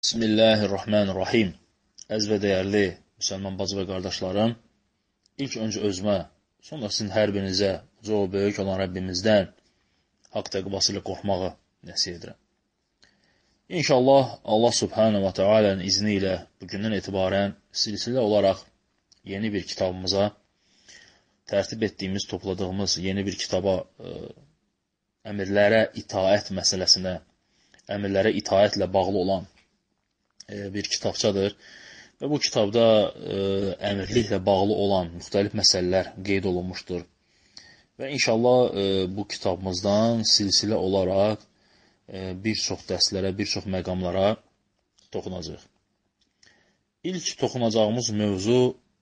Bismillahirrahmanirrahim. Əziz və dəyərli müsəlman bacı və qardaşlarım, ilk öncə özümə, sonra sizin hər birinizə uca və böyük olan Rəbbimizdən haqq təqvası ilə qorxmağı nəsihət edirəm. İnşallah Allah Subhanahu wa Ta'ala'nın izni ilə bugündən etibarən silsilə olaraq yeni bir kitabımıza, tərtib etdiyimiz, topladığımız yeni bir kitaba, əmirlərə itaət məsələsinə, əmirlərə itaətlə bağlı olan bir kitabçadır və bu kitabda əmirliklə bağlı olan müxtəlif məsələlər qeyd olunmuşdur. Və inşallah bu kitabımızdan silsilə olaraq bir çox dərslərə, bir çox məqamlara toxunacaq. İlk toxunacağımız mövzu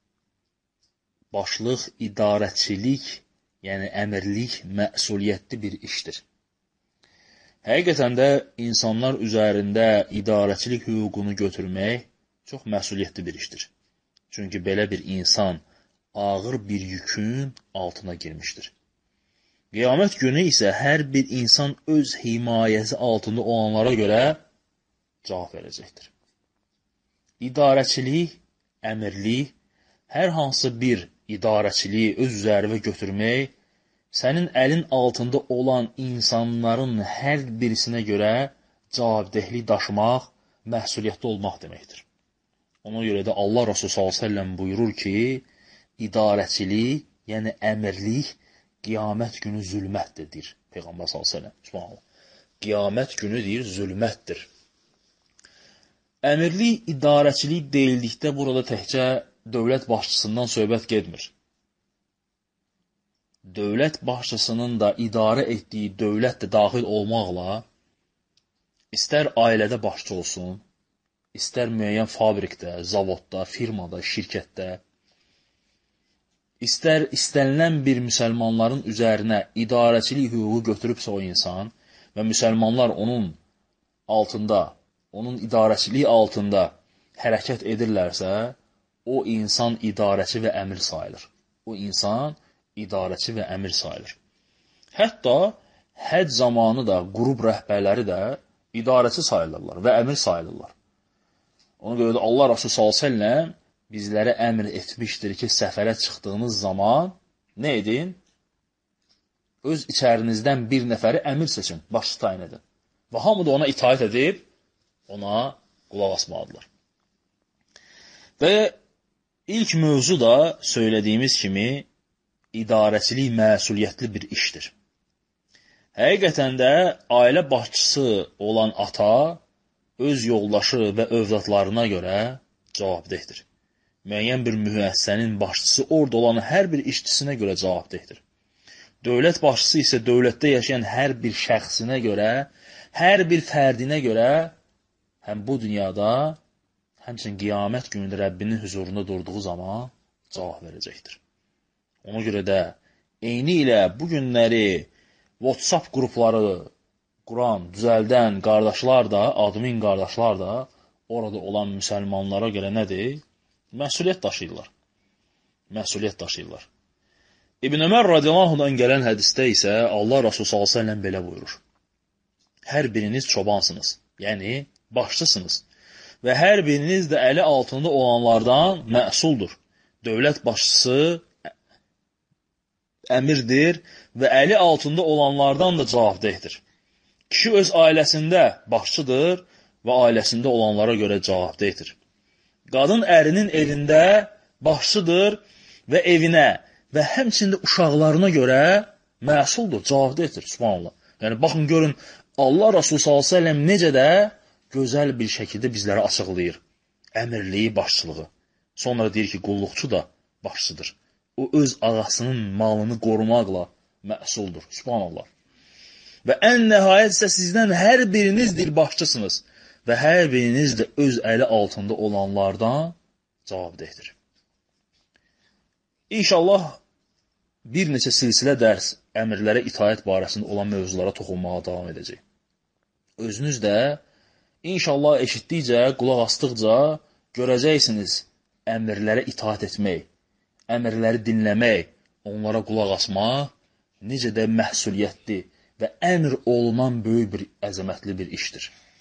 başlıq idarəçilik, yəni əmirlik məsuliyyətli bir işdir. Həqiqətən də insanlar üzərində idarəçilik hüququnu götürmək çox məsuliyyətli bir işdir. Çünki belə bir insan ağır bir yükün altına girmişdir. Qiyamət günü isə hər bir insan öz himayəsi altında olanlara görə cavab verəcəkdir. İdarəçilik, əmirlik, hər hansı bir idarəçiliyi öz üzərinə götürmək, sənin əlin altında olan insanların hər birisinə görə cavabdehlik daşımaq, məsuliyyətli olmaq deməkdir. Ona görə də Allah Rasulü s.ə.v buyurur ki, idarəçilik, yəni əmirlik, qiyamət günü zülmətdir, deyir Peyğəmbər s.ə.v. Qiyamət günü deyir, zülmətdir. Əmirlik, idarəçilik deyildikdə burada təkcə dövlət başçısından söhbət getmir. Dövlət başçısının da idarə etdiyi dövlət də daxil olmaqla, istər ailədə başçı olsun, istər müəyyən fabrikdə, zavodda, firmada, şirkətdə, istər istənilən bir müsəlmanların üzərinə idarəçilik hüququ götürübsə o insan və müsəlmanlar onun altında, onun idarəçiliyi altında hərəkət edirlərsə, o insan idarəçi və əmir sayılır. O insan idarəçi və əmir sayılır. Hətta həcc zamanı da qrup rəhbərləri də idarəçi sayılırlar və əmir sayılırlar. Ona görə də Allah Rasulü s.ə.v bizlərə əmr etmişdir ki, səfərə çıxdığınız zaman nə edin? Öz içərinizdən bir nəfəri əmir seçin, başçı tayin edin. Və hamı da ona itaət edib, ona qulaq asmalıdırlar. Və ilk mövzu da söylədiyimiz kimi idarəçilik məsuliyyətli bir işdir. Həqiqətən də ailə başçısı olan ata öz yoldaşı və övladlarına görə cavabdehdir. Müəyyən bir müəssisənin başçısı orada olan hər bir işçisinə görə cavabdehdir. Dövlət başçısı isə dövlətdə yaşayan hər bir şəxsinə görə, hər bir fərdinə görə həm bu dünyada, həmçinin qiyamət günündə Rəbbinin huzurunda durduğu zaman cavab verəcəkdir. Ona görə də eyni ilə bu günləri WhatsApp qrupları quran, düzəldən qardaşlar da, admin qardaşlar da orada olan müsəlmanlara görə nədir? Məsuliyyət daşıyırlar. Məsuliyyət daşıyırlar. İbn Ömər radiyallahu gələn hədisdə isə Allah Rasulü s.ə.v belə buyurur. Hər biriniz çobansınız, yəni başçısınız və hər biriniz də əli altında olanlardan məsuldur. Dövlət başçısı əmirdir və əli altında olanlardan da cavabdehdir. Kişi öz ailəsində başçıdır və ailəsində olanlara görə cavabdehdir. Qadın ərinin evində başçıdır və evinə və həmçində uşaqlarına görə məsuldur, cavabdehdir. Subhanallah. Yəni, baxın, görün, Allah Rasulü s.ə.v necə də gözəl bir şəkildə bizlərə açıqlayır. Əmirliyi, başçılığı. Sonra deyir ki, qulluqçu da başçıdır. O öz ağasının malını qorumaqla məsuldur. Subhanallah. Və ən nəhayət isə sizdən hər birinizdir başçısınız və hər biriniz də öz əli altında olanlardan cavabdehdir. İnşallah bir neçə silsilə dərs əmirlərə itaət barəsində olan mövzulara toxunmağa davam edəcək. Özünüz də İnşallah eşitdikcə, qulaq asdıqca görəcəksiniz əmirlərə itaət etmək, əmirləri dinləmək, onlara qulaq asmaq necə də məsuliyyətli və əmr olunan böyük bir əzəmətli bir işdir.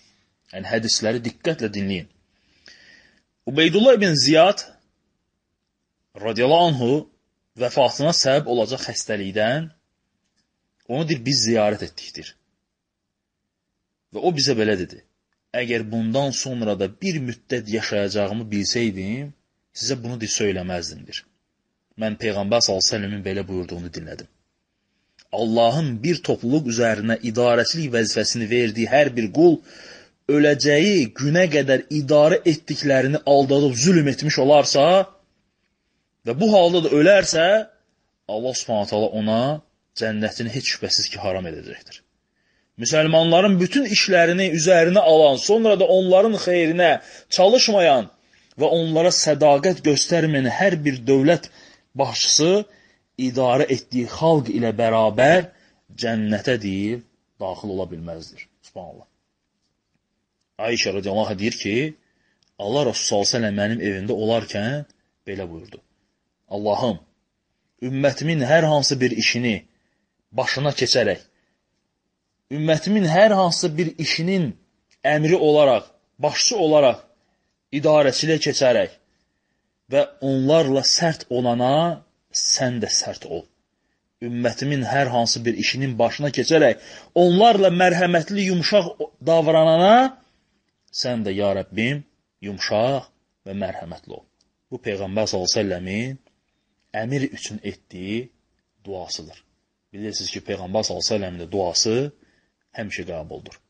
Yəni, hədisləri diqqətlə dinləyin. Ubeydullah ibn Ziyad radiyallahu anhu vəfatına səbəb olacaq xəstəlikdən onu biz ziyarət etdikdir. Və o bizə belə dedi: əgər bundan sonra da bir müddət yaşayacağımı bilsəydim, sizə bunu söyləməzdimdir. Mən Peyğəmbər s.ə.v-in belə buyurduğunu dinlədim. Allahın bir topluluq üzərinə idarəçilik vəzifəsini verdiyi hər bir qul, öləcəyi günə qədər idarə etdiklərini aldadıb zülm etmiş olarsa və bu halda da ölərsə, Allah subhanət hala ona cənnətini heç şübhəsiz ki, haram edəcəkdir. Müsəlmanların bütün işlərini üzərinə alan, sonra da onların xeyrinə çalışmayan və onlara sədaqət göstərməyən hər bir dövlət başçısı idarə etdiyi xalq ilə bərabər cənnətə deyil, daxil ola bilməzdir. Subhanallah. Ayşə radiyallahu anh deyir ki, Allah Rasulü s.ə.v mənim evimdə olarkən belə buyurdu: Allahım, ümmətimin hər hansı bir işini başına keçərək, ümmətimin hər hansı bir işinin əmri olaraq, başçı olaraq, idarəçiliyə keçərək və onlarla sərt olana sən də sərt ol. Ümmətimin hər hansı bir işinin başına keçərək, onlarla mərhəmətli, yumşaq davranana sən də, ya Rəbbim, yumşaq və mərhəmətli ol. Bu, Peyğəmbər s.ə.v-in əmir üçün etdiyi duasıdır. Bilirsiniz ki, Peyğəmbər s.ə.v-in də duası həmişə qəbuldur.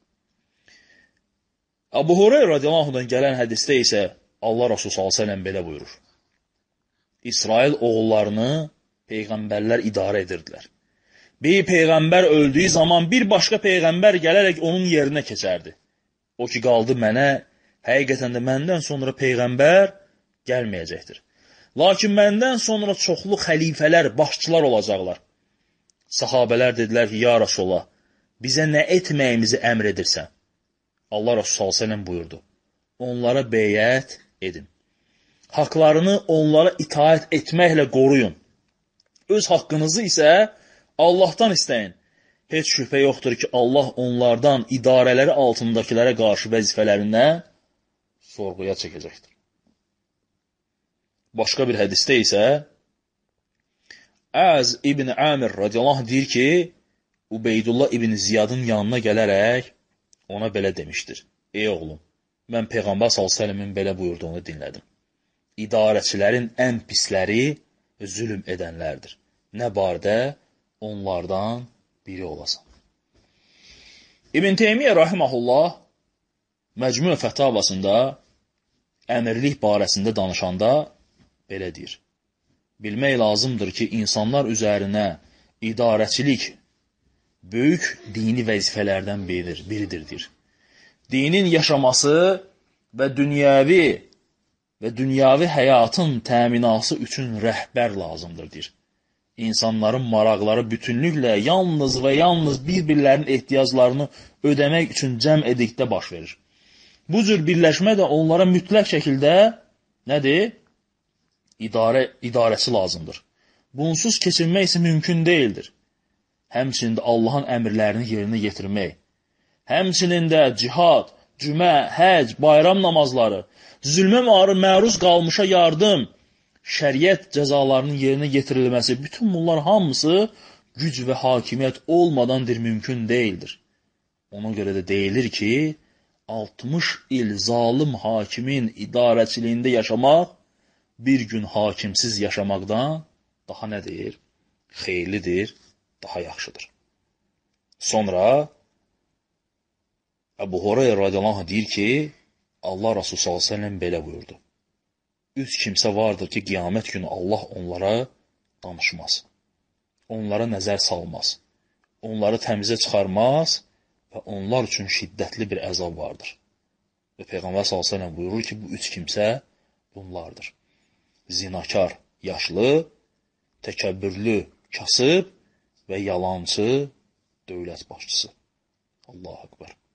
Əbu Hureyra radiyallahu anhudan gələn hədisdə isə Allah Rasulü s.ə.v belə buyurur: İsrail oğullarını Peyğəmbərlər idarə edirdilər. Bir Peyğəmbər öldüyü zaman bir başqa Peyğəmbər gələrək onun yerinə keçərdi. O ki, qaldı mənə, həqiqətən də məndən sonra Peyğəmbər gəlməyəcəkdir. Lakin məndən sonra çoxlu xəlifələr, başçılar olacaqlar. Sahabələr dedilər ki, ya Rasulullah, bizə nə etməyimizi əmr edirsən? Allah Rasulü s.ə.v buyurdu: onlara beyət edin. Haqlarını onlara itaət etməklə qoruyun. Öz haqqınızı isə Allahdan istəyin. Heç şübhə yoxdur ki, Allah onlardan idarələri altındakilərə qarşı vəzifələrindən sorğuya çəkəcəkdir. Başqa bir hədisdə isə Əz ibn Amir radiyallahu anh deyir ki, Ubeydullah ibn Ziyadın yanına gələrək ona belə demişdir: ey oğlum, mən Peyğəmbər s.ə.v-in belə buyurduğunu dinlədim. İdarəçilərin ən pisləri zülm edənlərdir. Nə barədə onlardan biri olasan. İbn Teymiyyə rahiməhullah Məcmu Fətavasında əmirlik barəsində danışanda belə deyir: bilmək lazımdır ki, insanlar üzərinə idarəçilik böyük dini vəzifələrdən biridir. Dinin yaşaması və dünyəvi həyatın təminatı üçün rəhbər lazımdır, deyir. İnsanların maraqları bütünlüklə yalnız və yalnız bir-birlərinin ehtiyaclarını ödəmək üçün cəm edikdə baş verir. Bu cür birləşmə də onlara mütləq şəkildə nədir? İdarəçi lazımdır. Bunsuz keçinmək isə mümkün deyildir. Həmçinin də Allahın əmrlərini yerinə yetirmək, həmçinin də cihad, cümə, həc, bayram namazları, zülmə məruz qalmışa yardım, şəriət cəzalarının yerinə yetirilməsi, bütün bunlar hamısı güc və hakimiyyət olmadandır, mümkün deyildir. Ona görə də deyilir ki, 60 il zalim hakimin idarəçiliyində yaşamaq, bir gün hakimsiz yaşamaqdan daha nədir? Xeyirlidir, daha yaxşıdır. Sonra Əbu Hureyra radiyallahu anh deyir ki, Allah Rasulü s.ə.v belə buyurdu: 3 kimsə vardır ki, qiyamət günü Allah onlara danışmaz, onlara nəzər salmaz, onları təmizə çıxarmaz və onlar üçün şiddətli bir əzab vardır. Və Peyğəmbər s.ə.v buyurur ki, bu 3 kimsə bunlardır: zinakar, yaşlı, təkəbbürlü, kasıb və yalançı dövlət başçısı. Allahu Ekber.